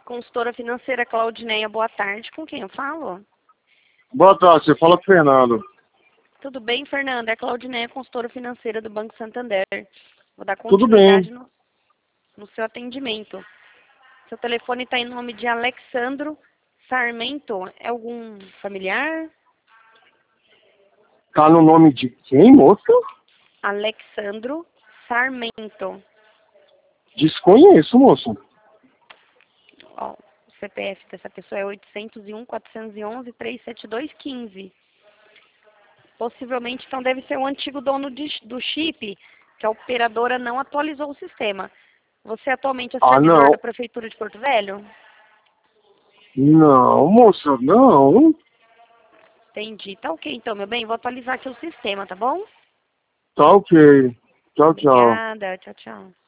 Consultora financeira Claudineia, boa tarde. Com quem eu falo? Boa tarde, você fala com o Fernando. Tudo bem, Fernanda? É Claudineia, consultora financeira do Banco Santander. Vou dar Tudo continuidade bem. no seu atendimento. Seu telefone está em nome de Alexandro Sarmento. É algum familiar? Tá no nome de quem, moça? Alexandro Sarmento. Desconheço, moço. Ó, o CPF dessa pessoa é 801-411-37215. Possivelmente, então, deve ser o antigo dono do chip, que a operadora não atualizou o sistema. Você atualmente é servidor Não. da Prefeitura de Porto Velho? Não, moça, não. Entendi. Tá ok, então, meu bem. Vou atualizar aqui o sistema, tá bom? Tá ok. Tchau, tchau. Obrigada. Tchau, tchau.